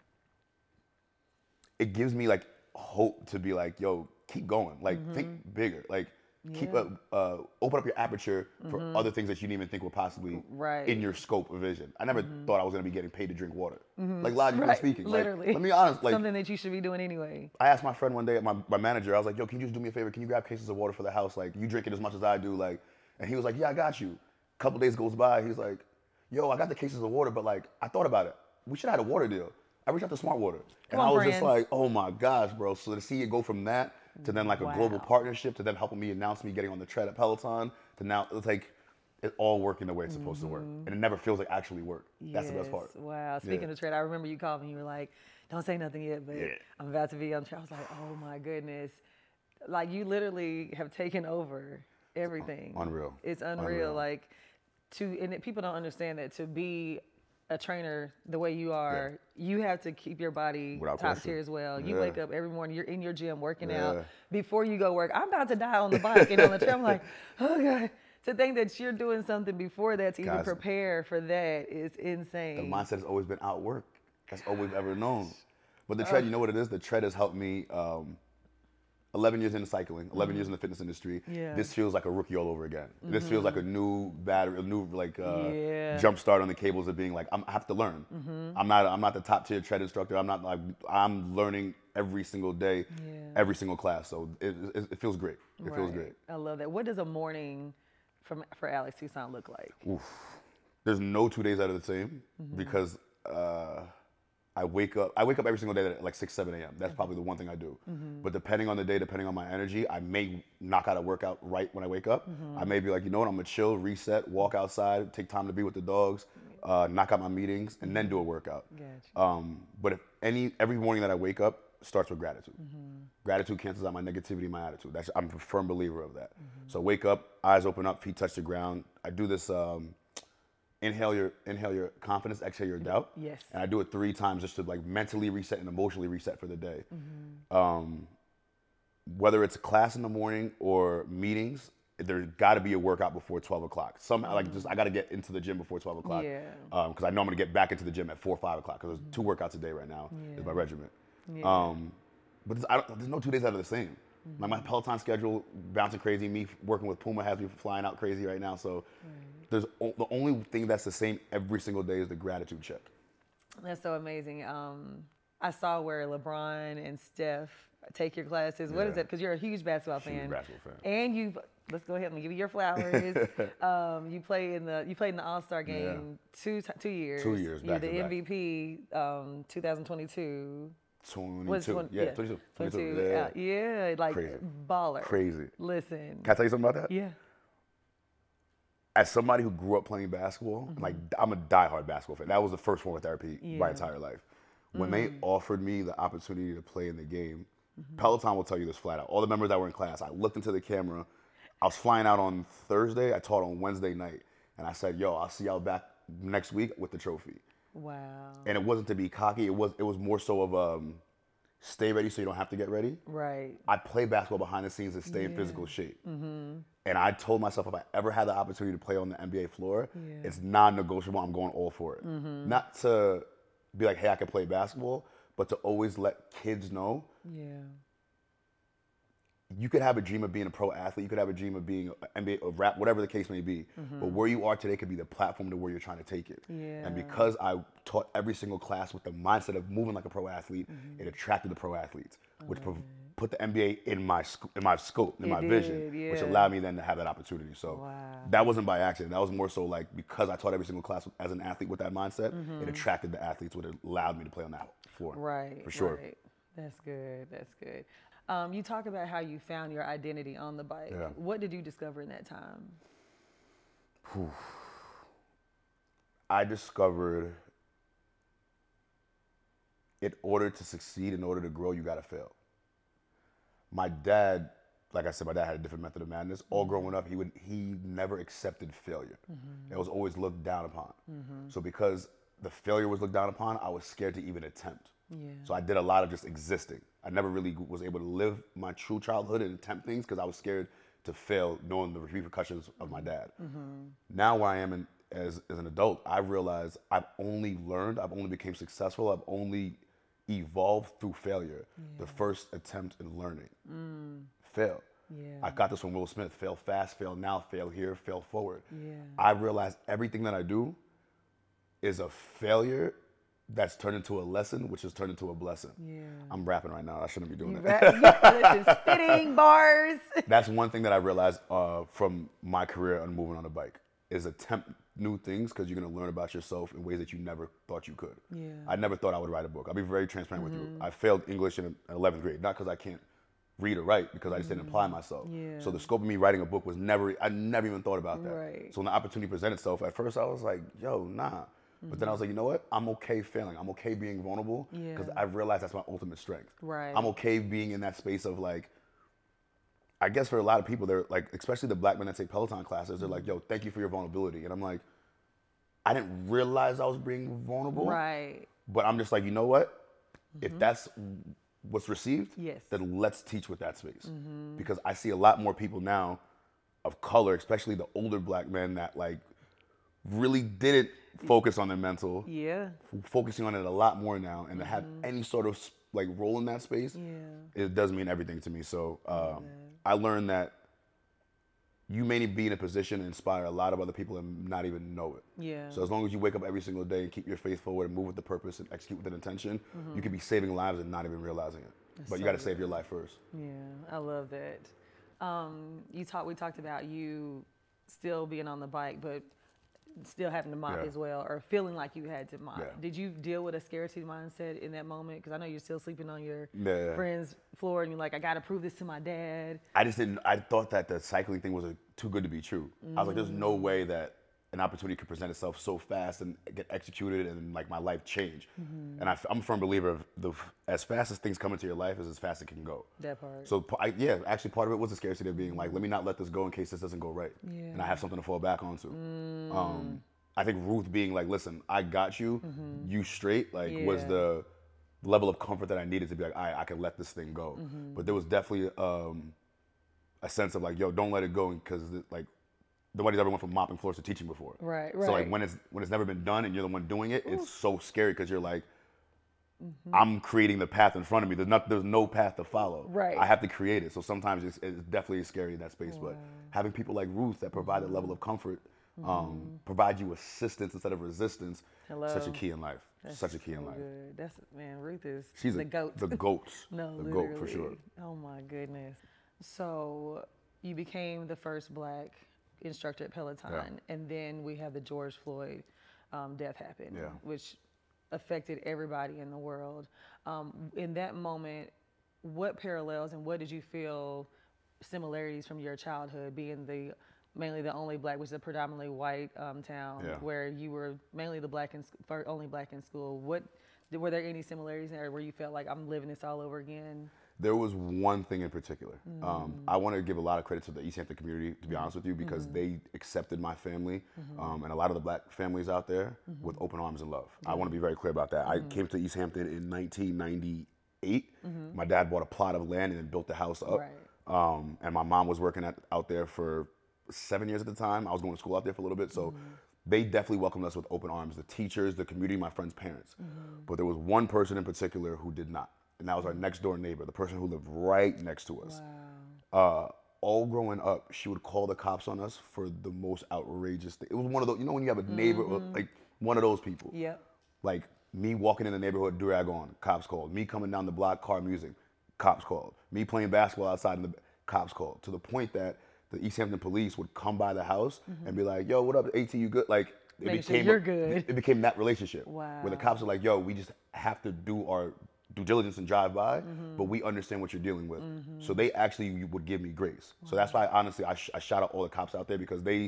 it gives me like hope to be like, yo, keep going. Like, think bigger. Like, keep Yeah. uh, uh, open up your aperture for other things that you didn't even think were possibly Right. in your scope of vision. I never thought I was gonna be getting paid to drink water. Like, logically Right. speaking. Like, Literally. let me be honest. Like, Something that you should be doing anyway. I asked my friend one day, my, my manager, I was like, yo, can you just do me a favor? Can you grab cases of water for the house? Like, you drink it as much as I do. Like, and he was like, yeah, I got you. A couple days goes by, he's like, yo, I got the cases of water, but like, I thought about it. We should have had a water deal. I reached out to Smart Water. And Come on, I was friends. just like, oh my gosh, bro. So to see it go from that to then like a global Wow. partnership to then helping me announce me getting on the tread at Peloton to now, it's like, it's all working the way it's supposed to work. And it never feels like actually work. That's the best part. Yes. Wow. Speaking Yeah. of tread, I remember you called me. You were like, "Don't say nothing yet, but Yeah. I'm about to be on tread." I was like, "Oh my goodness!" Like you literally have taken over everything. Unreal. It's unreal. Unreal. Like to and it, people don't understand that to be a trainer the way you are, you have to keep your body Without top question. tier as well. You Yeah. wake up every morning, you're in your gym working Yeah. out. Before you go work, I'm about to die on the bike and on the tread. I'm like, oh God. To think that you're doing something before that to even Guys, prepare for that is insane. The mindset has always been outwork. That's all we've ever known. But the tread, you know what it is? The tread has helped me. Um, eleven years into cycling, eleven years in the fitness industry. Yeah. This feels like a rookie all over again. This feels like a new battery, a new like uh, Yeah. jump start on the cables of being like I'm, I have to learn. I'm not I'm not the top tier tread instructor. I'm not like I'm learning every single day, Yeah. every single class. So it, it, it feels great. It feels Right. great. I love that. What does a morning from for Alex Toussaint look like? There's no two days that are the same because uh, I wake up. I wake up every single day at like six, seven a.m. That's probably the one thing I do. But depending on the day, depending on my energy, I may knock out a workout right when I wake up. I may be like, you know what, I'm gonna chill, reset, walk outside, take time to be with the dogs, uh, knock out my meetings, and then do a workout. Gotcha. Um, but if any every morning that I wake up starts with gratitude. Gratitude cancels out my negativity, my attitude. That's I'm a firm believer of that. So wake up, eyes open up, feet touch the ground. I do this. Um, Inhale your inhale your confidence, exhale your doubt. Yes. And I do it three times just to like mentally reset and emotionally reset for the day. Um, whether it's a class in the morning or meetings, there's got to be a workout before twelve o'clock. Somehow, like just I got to get into the gym before twelve o'clock. Yeah. Because I know I'm gonna get back into the gym at four or five o'clock. Because there's two workouts a day right now. Is my regiment. Yeah. Um, but there's, I don't, there's no two days that are the same. Like my Peloton schedule bouncing crazy. Me working with Puma has me flying out crazy right now. So there's o- the only thing that's the same every single day is the gratitude check. That's so amazing. Um, I saw where LeBron and Steph take your classes. What is Yeah. it? Because you're a huge basketball Huge fan. basketball fan. And you've let's go ahead and give you your flowers. um, you play in the you played in the All Star game two ti- two years. Two years, You're back the to back. M V P um, twenty twenty-two. twenty-two. Was twen- yeah, twenty-two. twenty-two. twenty-two. Yeah. Yeah, yeah, like Crazy. baller. Crazy. Listen. Can I tell you something about that? Yeah. As somebody who grew up playing basketball, like I'm a diehard basketball fan. That was the first form of therapy my Yeah. entire life. When they offered me the opportunity to play in the game, Peloton will tell you this flat out. All the members that were in class, I looked into the camera. I was flying out on Thursday. I taught on Wednesday night, and I said, "Yo, I'll see y'all back next week with the trophy." Wow. And it wasn't to be cocky. It was it was more so of um, stay ready so you don't have to get ready. Right. I play basketball behind the scenes and stay in Yeah. physical shape. And I told myself if I ever had the opportunity to play on the N B A floor, Yeah. it's non-negotiable. I'm going all for it. Not to be like, hey, I can play basketball, but to always let kids know Yeah. you could have a dream of being a pro athlete. You could have a dream of being an N B A, a rap, whatever the case may be. But where you are today could be the platform to where you're trying to take it. Yeah. And because I taught every single class with the mindset of moving like a pro athlete, it attracted the pro athletes, which prov- put the N B A in my sc- in my scope, in It my did, vision, which yeah. allowed me then to have that opportunity. So Wow. that wasn't by accident. That was more so like because I taught every single class as an athlete with that mindset, it attracted the athletes, which allowed me to play on that floor. Right. For sure. Right. That's good. That's good. Um, you talk about how you found your identity on the bike. Yeah. What did you discover in that time? Whew. I discovered in order to succeed, in order to grow, you gotta fail. My dad, like I said, my dad had a different method of madness. All growing up, he would he never accepted failure. Mm-hmm. It was always looked down upon. Mm-hmm. So because the failure was looked down upon, I was scared to even attempt. Yeah. So I did a lot of just existing. I never really was able to live my true childhood and attempt things because I was scared to fail, knowing the repercussions of my dad. Mm-hmm. Now where I am in, as, as an adult, I realize I've only learned, I've only became successful, I've only evolved through failure. Yeah. The first attempt in learning. Mm. Fail. Yeah. I got this from Will Smith. Fail fast, fail now, fail here, fail forward. Yeah. I realize everything that I do is a failure that's turned into a lesson, which is turned into a blessing. Yeah. I'm rapping right now. I shouldn't be doing You that. rap, yeah, listen, spitting bars. That's one thing that I realized uh, from my career on moving on a bike is attempt new things because you're going to learn about yourself in ways that you never thought you could. Yeah. I never thought I would write a book. I'll be very transparent Mm-hmm. with you. I failed English in eleventh grade, not because I can't read or write, because I just didn't apply myself. Yeah. So the scope of me writing a book was never, I never even thought about that. Right. So when the opportunity presented itself, at first I was like, yo, nah. But then I was like, you know what? I'm okay failing. I'm okay being vulnerable because Yeah. I realized that's my ultimate strength. Right. I'm okay being in that space of like, I guess for a lot of people, they're like, especially the black men that take Peloton classes, they're like, yo, thank you for your vulnerability. And I'm like, I didn't realize I was being vulnerable. Right. But I'm just like, you know what? Mm-hmm. If that's what's received, yes. then let's teach with that space. Mm-hmm. Because I see a lot more people now of color, especially the older black men that like really didn't focus on their mental. Yeah. F- focusing on it a lot more now, and to have any sort of like role in that space, Yeah. it does mean everything to me. So um, I learned that you may be in a position to inspire a lot of other people and not even know it. Yeah. So as long as you wake up every single day and keep your faith forward and move with the purpose and execute with an intention, mm-hmm. you could be saving lives and not even realizing it. That's but you so got to save your life first. Yeah, I love that. Um, you talked. We talked about you still being on the bike, but still having to mop Yeah. as well, or feeling like you had to mop. Yeah. Did you deal with a scarcity mindset in that moment? Because I know you're still sleeping on your Yeah. friend's floor, and you're like, I got to prove this to my dad. I just didn't, I thought that the cycling thing was a, too good to be true. Mm. I was like, there's no way that an opportunity could present itself so fast and get executed and like my life change. Mm-hmm. And I, I'm a firm believer of the, as fast as things come into your life is as fast as it can go. That part. So I, yeah, actually part of it was the scarcity of being like, let me not let this go in case this doesn't go right. Yeah. And I have something to fall back onto. Mm. Um, I think Ruth being like, listen, I got you, mm-hmm. you straight, like yeah. was the level of comfort that I needed to be like, all right, I can let this thing go. Mm-hmm. But there was definitely um, a sense of like, yo, don't let it go because like nobody's ever went from mopping floors to teaching before. Right, right. So like when it's when it's never been done and you're the one doing it, Ooh. It's so scary because you're like, mm-hmm. I'm creating the path in front of me. There's not there's no path to follow. Right. I have to create it. So sometimes it's, it's definitely scary in that space. Wow. But having people like Ruth that provide mm-hmm. a level of comfort. Mm-hmm. Um, provide you assistance instead of resistance. Hello. Such a key in life. That's such a key so in life. Good. That's man, Ruth is She's the a, goat. The goats. no, the literally. goat for sure. Oh my goodness. So you became the first black instructor at Peloton, Yeah. and then we have the George Floyd um, death happen, Yeah. which affected everybody in the world. Um, in that moment, what parallels and what did you feel similarities from your childhood, being the mainly the only black, which is a predominantly white um, town, Yeah. where you were mainly the black in, first, only black in school. What were there any similarities there where you felt like I'm living this all over again? There was one thing in particular. Mm. Um, I want to give a lot of credit to the East Hampton community, to be Mm. honest with you, because Mm-hmm. they accepted my family Mm-hmm. um, and a lot of the black families out there mm-hmm. with open arms and love. Yeah. I want to be very clear about that. Mm-hmm. I came to East Hampton in nineteen ninety-eight. Mm-hmm. My dad bought a plot of land and then built the house up. Right. Um, and my mom was working at, out there for seven years at the time. I was going to school out there for a little bit. So mm-hmm. they definitely welcomed us with open arms, the teachers, the community, my friends' parents. Mm-hmm. But there was one person in particular who did not. And that was our next door neighbor, the person who lived right next to us. Wow. Uh, all growing up, she would call the cops on us for the most outrageous thing. It was one of those, you know when you have a neighbor, mm-hmm. like one of those people. Yep. Like me walking in the neighborhood, durag on, cops called. Me coming down the block, car music, cops called. Me playing basketball outside in the cops called. To the point that the East Hampton police would come by the house mm-hmm. and be like, yo, what up, AT, you good? Like, it Make became sure you're a, good. It became that relationship. Wow. Where the cops are like, yo, we just have to do our due diligence and drive by, mm-hmm. but we understand what you're dealing with. Mm-hmm. So they actually would give me grace. Wow. So that's why, honestly, I, sh- I shout out all the cops out there because they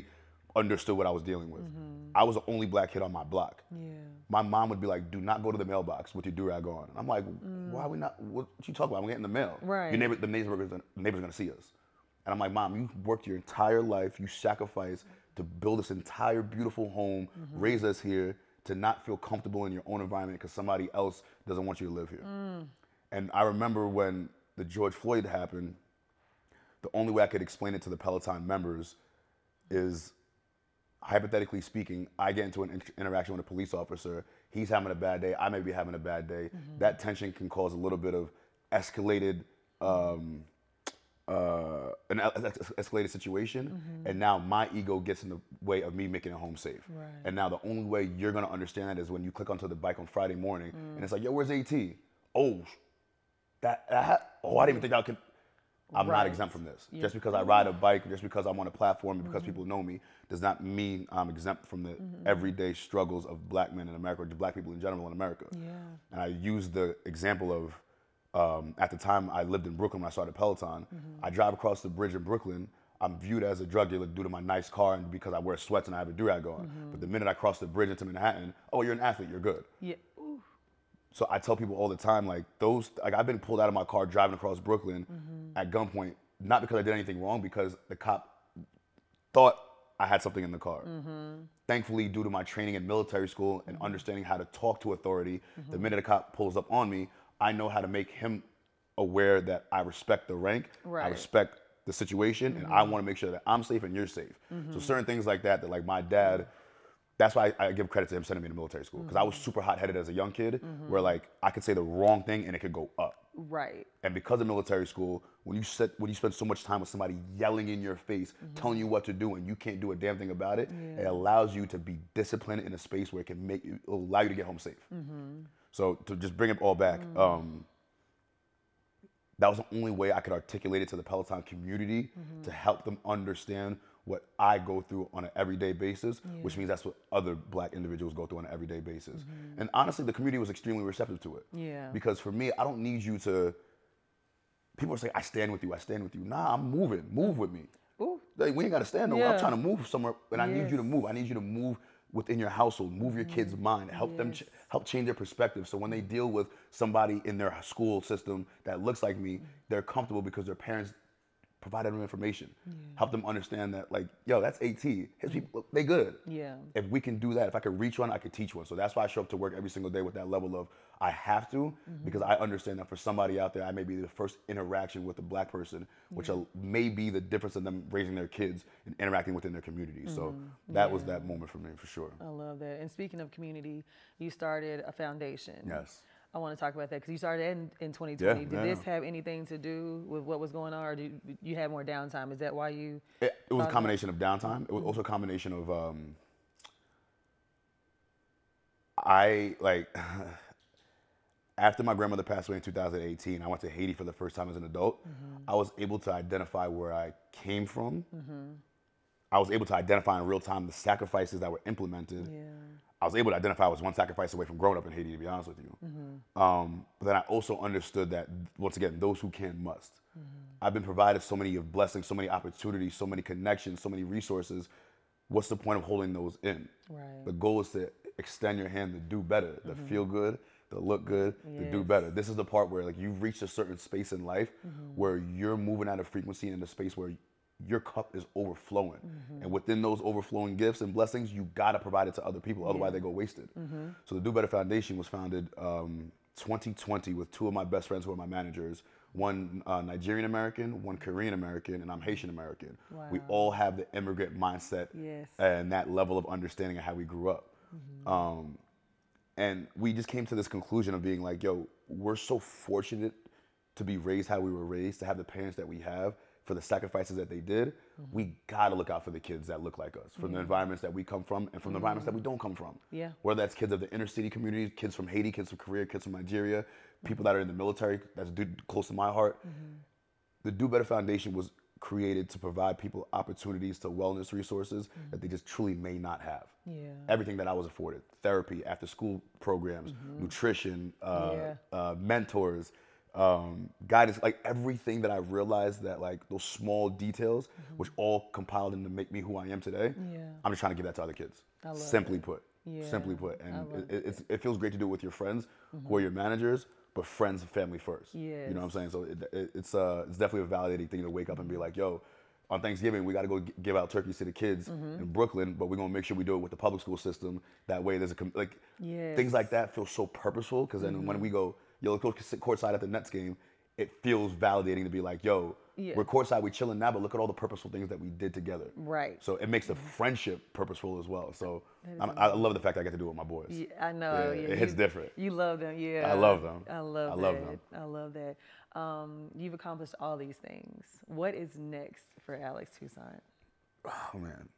understood what I was dealing with. I was the only black kid on my block. Yeah. My mom would be like, do not go to the mailbox with your do-rag on. I'm like, why are we not, what you talking about? I'm getting the mail. Right. Your neighbor, the neighbors, the neighbors are gonna see us. And I'm like, Mom, you worked your entire life, you sacrificed to build this entire beautiful home, Mm-hmm. raise us here, to not feel comfortable in your own environment because somebody else doesn't want you to live here. Mm. And I remember when the George Floyd happened, the only way I could explain it to the Peloton members is, hypothetically speaking, I get into an inter- interaction with a police officer, he's having a bad day, I may be having a bad day. Mm-hmm. That tension can cause a little bit of escalated, um, uh, an es- es- escalated situation, Mm-hmm. and now my ego gets in the way of me making it home safe. Right. And now the only way you're gonna understand that is when you click onto the bike on Friday morning, Mm. and it's like, yo, where's AT? Oh, that, that ha- oh, I didn't even think I could. I'm not Right. exempt from this. Yeah. Just because I ride a bike, just because I'm on a platform, and because people know me, does not mean I'm exempt from the everyday struggles of black men in America, or black people in general in America. Yeah. And I use the example of, um, at the time I lived in Brooklyn when I started Peloton, I drive across the bridge in Brooklyn, I'm viewed as a drug dealer due to my nice car and because I wear sweats and I have a do-rag on. But the minute I cross the bridge into Manhattan, oh, you're an athlete, you're good. Yeah. Ooh. So I tell people all the time, like those, like I've been pulled out of my car driving across Brooklyn at gunpoint, not because I did anything wrong, because the cop thought I had something in the car. Thankfully, due to my training in military school and understanding how to talk to authority, the minute a cop pulls up on me, I know how to make him aware that I respect the rank, I Right. respect the situation, and I want to make sure that I'm safe and you're safe. So certain things like that, that like my dad, that's why I, I give credit to him sending me to military school, because I was super hot-headed as a young kid, where like I could say the wrong thing and it could go up. Right. And because of military school, when you sit, when you spend so much time with somebody yelling in your face, telling you what to do, and you can't do a damn thing about it, it allows you to be disciplined in a space where it can make you, it'll allow you to get home safe. So to just bring it all back, um, that was the only way I could articulate it to the Peloton community to help them understand what I go through on an everyday basis, which means that's what other black individuals go through on an everyday basis. And honestly, the community was extremely receptive to it. Yeah. Because for me, I don't need you to, people say, I stand with you, I stand with you. Nah, I'm moving, move with me. Ooh. Like, we ain't gotta stand nowhere. Yeah. I'm trying to move somewhere, and I need you to Yes. move. I need you to move within your household, move your kids' mind, help them, ch- help change their perspective. So when they deal with somebody in their school system that looks like me, they're comfortable because their parents provided them information. Help them understand that, like, yo, that's AT. His people, they good. Yeah. If we can do that, if I could reach one, I could teach one. So that's why I show up to work every single day with that level of I have to, because I understand that for somebody out there, I may be the first interaction with a black person, which will may be the difference in them raising their kids and interacting within their community. So that was that moment for me, for sure. I love that. And speaking of community, you started a foundation. Yes. I want to talk about that because you started in, in twenty twenty. Yeah, Did yeah. this have anything to do with what was going on, or did you had more downtime? Is that why you? It, it was a Uh, combination of downtime. It was also a combination of um, I like after my grandmother passed away in two thousand eighteen, I went to Haiti for the first time as an adult. I was able to identify where I came from. I was able to identify in real time the sacrifices that were implemented. Yeah. I was able to identify I was one sacrifice away from growing up in Haiti, to be honest with you. Um, but then I also understood that, once again, those who can must. I've been provided so many of blessings, so many opportunities, so many connections, so many resources. What's the point of holding those in? Right. The goal is to extend your hand to do better, to feel good, to look good, to do Yes. better. This is the part where like you've reached a certain space in life where you're moving at a frequency in a space where your cup is overflowing. And within those overflowing gifts and blessings, you gotta provide it to other people, otherwise they go wasted. So the Do Better Foundation was founded um, twenty twenty with two of my best friends who are my managers, one uh, Nigerian American, one Korean American, and I'm Haitian American. We Wow. all have the immigrant mindset Yes. and that level of understanding of how we grew up. Um, and we just came to this conclusion of being like, yo, we're so fortunate to be raised how we were raised, to have the parents that we have, for the sacrifices that they did. We gotta look out for the kids that look like us, from the environments that we come from and from the environments that we don't come from. Yeah. Whether that's kids of the inner city communities, kids from Haiti, kids from Korea, kids from Nigeria, people that are in the military, that's do- close to my heart. The Do Better Foundation was created to provide people opportunities to wellness resources that they just truly may not have. Yeah. Everything that I was afforded, therapy, after school programs, nutrition, uh, Yeah. uh, mentors, um, guidance, like everything that I realized that like those small details, which all compiled into make me who I am today. Yeah. I'm just trying to give that to other kids. I love Simply it. put. Yeah, Simply put. I And love it, it, it's, it feels great to do it with your friends who are your managers, but friends and family first. You know what I'm Yes. saying? So it, it, it's uh, it's definitely a validating thing to wake up and be like, yo, on Thanksgiving, we got to go g- give out turkeys to the kids in Brooklyn, but we're going to make sure we do it with the public school system. That way there's a, com- like, things like Yes. that feel so purposeful because then when we go, yo, let's go sit courtside at the Nets game, it feels validating to be like, yo, Yeah. we're courtside, we chilling now, but look at all the purposeful things that we did together. Right. So it makes the friendship purposeful as well. So I'm, I love the fact that I get to do it with my boys. Yeah, I know. Yeah, Yeah, it hits you, different. You love them. Yeah. I love them. I love I that. love them. I love that. Um, you've accomplished all these things. What is next for Alex Toussaint? Oh man.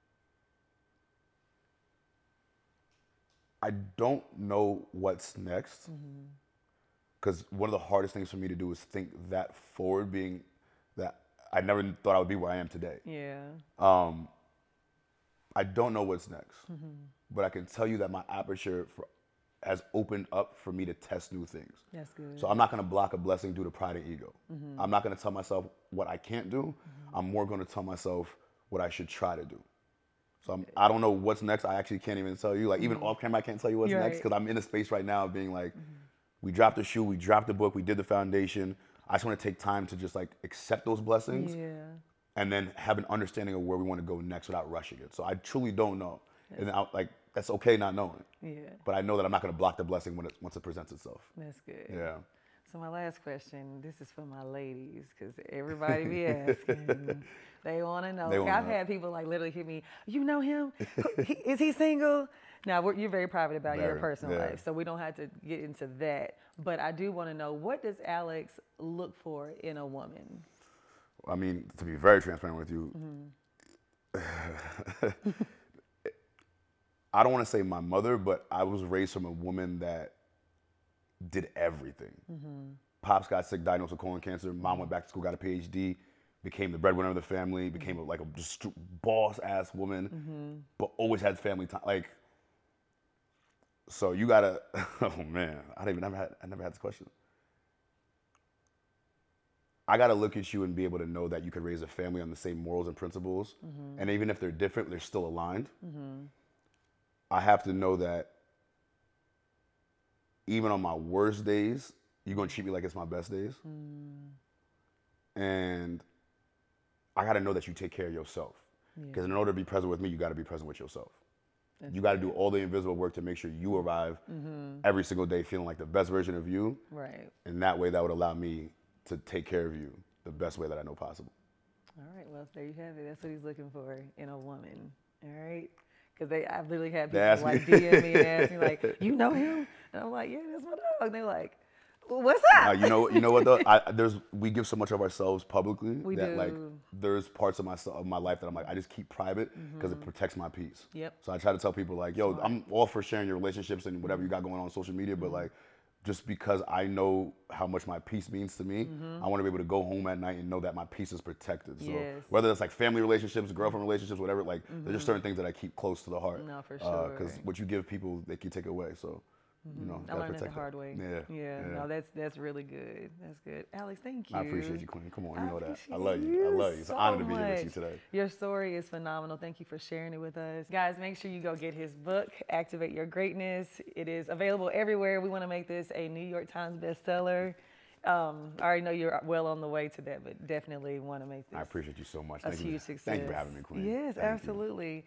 I don't know what's next because one of the hardest things for me to do is think that forward, being that I never thought I would be where I am today. Yeah. Um, I don't know what's next, but I can tell you that my aperture for, has opened up for me to test new things. That's good. So I'm not going to block a blessing due to pride and ego. I'm not going to tell myself what I can't do. I'm more going to tell myself what I should try to do. So I'm, I don't know what's next. I actually can't even tell you. Like even off camera, I can't tell you what's You're next right. because I'm in a space right now of being like, we dropped the shoe, we dropped the book, we did the foundation. I just want to take time to just like accept those blessings Yeah. and then have an understanding of where we want to go next without rushing it. So I truly don't know, and I, like that's okay not knowing. Yeah. But I know that I'm not going to block the blessing when it once it presents itself. That's good. Yeah. So my last question, this is for my ladies, because everybody be asking. They want to know. They wanna I've know. had people like literally hit me, you know him? Who- he- Is he single? Now, we're, you're very private about your Very, personal yeah. life, so we don't have to get into that. But I do want to know, what does Alex look for in a woman? I mean, to be very transparent with you, I don't want to say my mother, but I was raised from a woman that did everything. Pops got sick, diagnosed with colon cancer. Mom went back to school, got a P H D, became the breadwinner of the family, became a, like a just boss ass woman, but always had family time. Like, so you gotta. Oh man, I didn't even never had. I never had this question. I gotta look at you and be able to know that you could raise a family on the same morals and principles, and even if they're different, they're still aligned. I have to know that even on my worst days, you're gonna treat me like it's my best days. And I gotta know that you take care of yourself. Because in order to be present with me, you gotta be present with yourself. That's You gotta do all the invisible work to make sure you arrive every single day feeling like the best version of you. Right. And that way, that would allow me to take care of you the best way that I know possible. All right, well, there you have it. That's what he's looking for in a woman. All right? Because they, I've literally had They people ask like me- D M me and ask me, like, you know him? And I'm like, yeah, that's my dog. And they're like, well, what's up? Uh, you know, you know what though? I, there's we give so much of ourselves publicly We that like do. there's parts of my of my life that I'm like I just keep private because it protects my peace. Yep. So I try to tell people like, yo, I'm all for sharing your relationships and whatever you got going on on social media, but like just because I know how much my peace means to me, I want to be able to go home at night and know that my peace is protected. So Yes. whether it's like family relationships, girlfriend relationships, whatever, like there's just certain things that I keep close to the heart. No, for Because sure. what you give people, they can take away. So. You know, I gotta learned that the protect hard way. Yeah, Yeah. No, that's that's really good. That's good. Alex, thank you. I appreciate you, Queen. Come on, you I know that. I appreciate love you. I love you. It's an honor to be here with you much. today. Your story is phenomenal. Thank you for sharing it with us. Guys, make sure you go get his book, Activate Your Greatness. It is available everywhere. We want to make this a New York Times bestseller. Um, I already know you're well on the way to that, but definitely want to make this I appreciate you so much. a Thank you. huge success. Thank you for having me, Queen. Yes, Thank you. absolutely.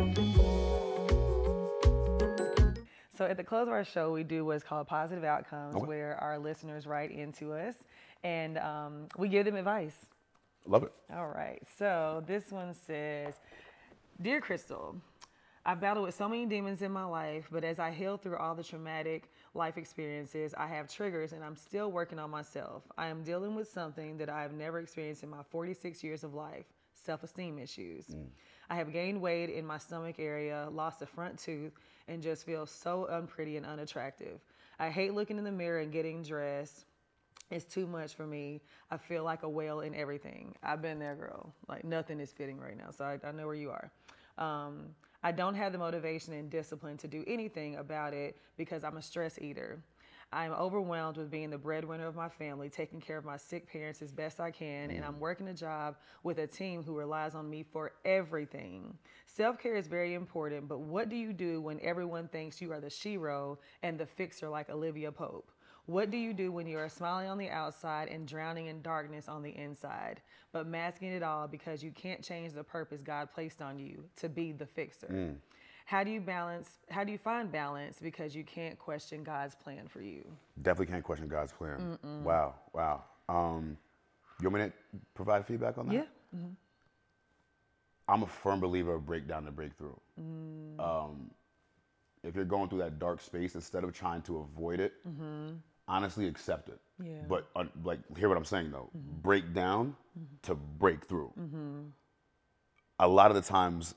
So at the close of our show, we do what's called positive outcomes, Okay. where our listeners write into us and um, we give them advice. Love it. All right. So this one says, Dear Crystal, I've battled with so many demons in my life, but as I heal through all the traumatic life experiences, I have triggers and I'm still working on myself. I am dealing with something that I have never experienced in my forty-six years of life, self-esteem issues. I have gained weight in my stomach area, lost a front tooth, and just feel so unpretty and unattractive. I hate looking in the mirror and getting dressed. It's too much for me. I feel like a whale in everything. I've been there, girl. Like nothing is fitting right now, so I, I know where you are. Um, I don't have the motivation and discipline to do anything about it because I'm a stress eater. I'm overwhelmed with being the breadwinner of my family, taking care of my sick parents as best I can, and I'm working a job with a team who relies on me for everything. Self-care is very important, but what do you do when everyone thinks you are the shero and the fixer like Olivia Pope? What do you do when you are smiling on the outside and drowning in darkness on the inside, but masking it all because you can't change the purpose God placed on you to be the fixer? Mm. How do you balance, how do you find balance because you can't question God's plan for you? Definitely can't question God's plan. Mm-mm. Wow, wow. Um, you want me to provide feedback on that? Yeah. Mm-hmm. I'm a firm believer of breakdown to breakthrough. Mm. Um, if you're going through that dark space, instead of trying to avoid it, mm-hmm. honestly accept it. Yeah. But uh, like, hear what I'm saying though. Mm-hmm. Break down mm-hmm. to break through. Mm-hmm. A lot of the times,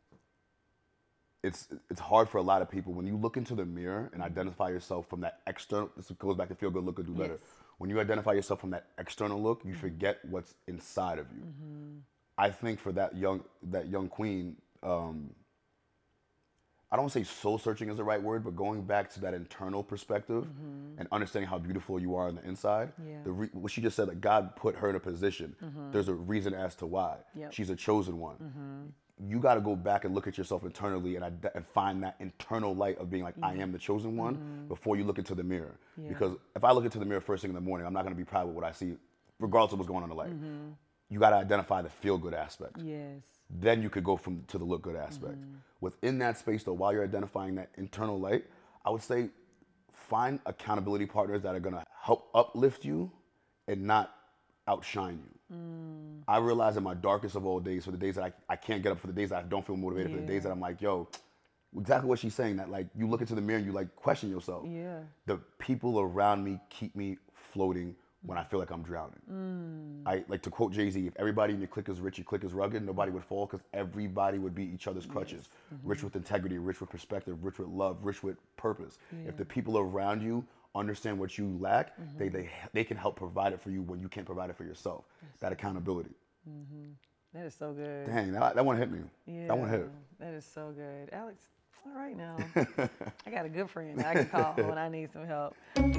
it's it's hard for a lot of people when you look into the mirror and identify yourself from that external. This goes back to feel good, look good, do better. Yes. When you identify yourself from that external look, you mm-hmm. forget what's inside of you. Mm-hmm. I think for that young that young queen. Um, I don't say soul searching is the right word, but going back to that internal perspective mm-hmm. and understanding how beautiful you are on the inside. Yeah. The re- what she just said, that God put her in a position. Mm-hmm. There's a reason as to why. Yep. She's a chosen one. Mm-hmm. You got to go back and look at yourself internally and, ad- and find that internal light of being like, mm-hmm. I am the chosen one mm-hmm. before you look into the mirror. Yeah. Because if I look into the mirror first thing in the morning, I'm not going to be proud of what I see, regardless of what's going on in life. Mm-hmm. You got to identify the feel good aspect. Yes. Then you could go from to the look good aspect. Mm-hmm. Within that space though, while you're identifying that internal light, I would say find accountability partners that are gonna help uplift you and not outshine you. Mm. I realize in my darkest of all days, for the days that I, I can't get up, for the days that I don't feel motivated, yeah. for the days that I'm like, yo, exactly what she's saying, that like you look into the mirror and you like question yourself. Yeah. The people around me keep me floating when I feel like I'm drowning. Mm. I like to quote Jay-Z, if everybody in your clique is rich, your clique is rugged, nobody would fall because everybody would be each other's crutches. Yes. Mm-hmm. Rich with integrity, rich with perspective, rich with love, rich with purpose. Yeah. If the people around you understand what you lack, mm-hmm. they, they they can help provide it for you when you can't provide it for yourself. That's that accountability. Mm-hmm. That is so good. Dang, that, that one hit me. Yeah, that one hit. That is so good. Alex, all right now. I got a good friend I can call when I need some help.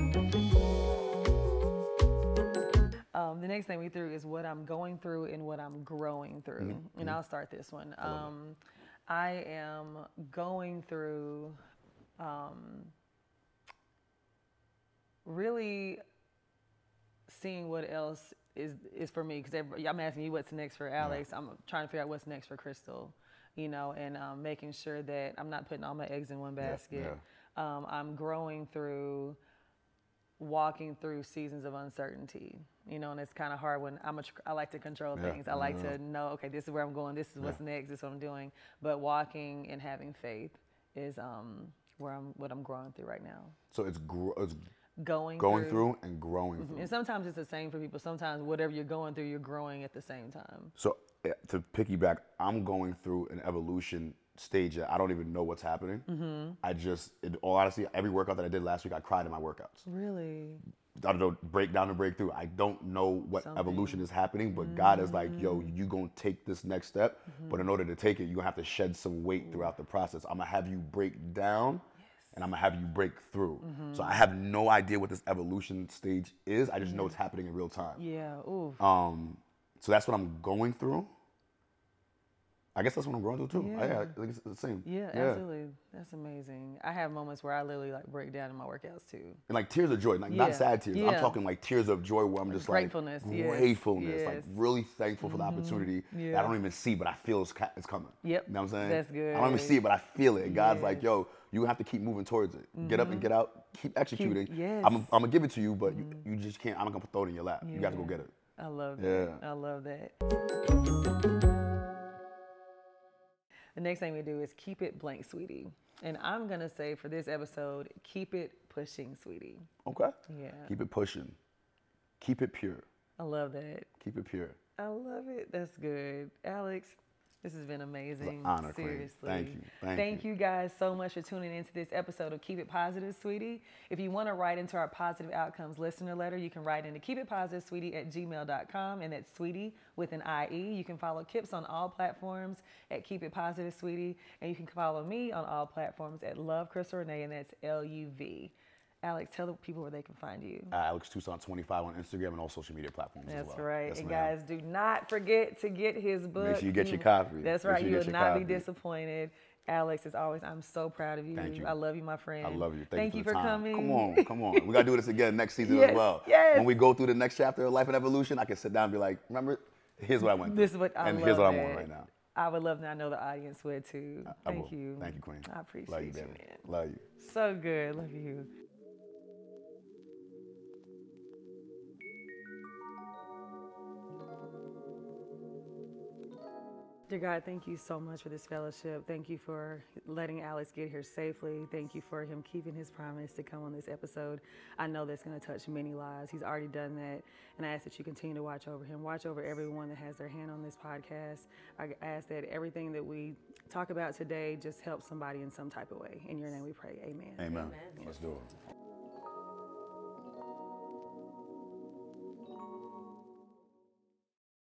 Um, the next thing we threw is what I'm going through and what I'm growing through. Mm-hmm. And I'll start this one. Um, I am going through um, really seeing what else is is for me. Because I'm asking you what's next for Alex. Yeah. I'm trying to figure out what's next for Crystal, you know, and um, making sure that I'm not putting all my eggs in one basket. Yeah. Yeah. Um, I'm growing through walking through seasons of uncertainty, you know, and it's kind of hard when I'm a, I like to control yeah, things. I like yeah. to know, okay, this is where I'm going. This is what's yeah. next. This is what I'm doing. But walking and having faith is um, where I'm, what I'm growing through right now. So it's, gro- it's going, going through, through and growing mm-hmm. through. And sometimes it's the same for people. Sometimes whatever you're going through, you're growing at the same time. So to piggyback, I'm going through an evolution stage that I don't even know what's happening. Mm-hmm. I just, in all honesty, every workout that I did last week, I cried in my workouts. Really? I don't know, breakdown and breakthrough. I don't know what Something. evolution is happening, but mm-hmm. God is like, yo, you gonna take this next step, mm-hmm. but in order to take it, you're gonna have to shed some weight throughout the process. I'm gonna have you break down, yes. and I'm gonna have you break through. Mm-hmm. So I have no idea what this evolution stage is. I just mm-hmm. know it's happening in real time. Yeah, ooh. Um, so that's what I'm going through. I guess that's what I'm going through too. Yeah. I, I think it's the same. Yeah, yeah, absolutely. That's amazing. I have moments where I literally like break down in my workouts too. And like tears of joy, like yeah. not sad tears. Yeah. I'm talking like tears of joy where I'm just gratefulness, like yes. gratefulness, yes. like really thankful for the mm-hmm. opportunity yeah. that I don't even see, but I feel it's, it's coming. Yep. You know what I'm saying? That's good. I don't even see it, but I feel it. And God's yes. like, yo, you have to keep moving towards it. Mm-hmm. Get up and get out. Keep executing. Keep, yes. I'm, I'm gonna give it to you, but mm-hmm. you, you just can't. I'm not gonna throw it in your lap. Yeah. You got to go get it. I love that. Yeah. I love that. The next thing we do is keep it blank, sweetie. And I'm going to say for this episode, keep it pushing, sweetie. Okay. Yeah. Keep it pushing. Keep it pure. I love that. Keep it pure. I love it. That's good. Alex, this has been amazing. It's an honor, seriously. Queen. Thank you. Thank, Thank you. you guys so much for tuning into this episode of Keep It Positive, Sweetie. If you want to write into our Positive Outcomes listener letter, you can write into keep it positive sweetie at gmail dot com, and that's sweetie with an I E. You can follow Kips on all platforms at Keep It Positive, Sweetie, and you can follow me on all platforms at Love Crystal Renee, and that's L U V. Alex, tell the people where they can find you. Uh, Alex Toussaint twenty-five on Instagram and all social media platforms That's as well. right. Yes, and ma'am. guys, do not forget to get his book. Make sure you get You- your copy. That's Make right. sure You you will get your not be copy. disappointed. Alex, as always, I'm so proud of you. Thank you. I love you, my friend. I love you. Thank, Thank you you for, for the time. coming. Come on, come on. We gotta do this again next season Yes, as well. yes. When we go through the next chapter of Life and Evolution, I can sit down and be like, remember, here's what I went through. This is what I and love here's what I'm that. on right now. I would love to. I know the audience would too. I Thank will. you. Thank you, Queen. I appreciate Love you, you, baby. man. Love you. So good. Love you. Dear God, thank you so much for this fellowship. Thank you for letting Alex get here safely. Thank you for him keeping his promise to come on this episode. I know that's going to touch many lives. He's already done that. And I ask that you continue to watch over him. Watch over everyone that has their hand on this podcast. I ask that everything that we talk about today just helps somebody in some type of way. In your name we pray. Amen. Amen. Let's do it.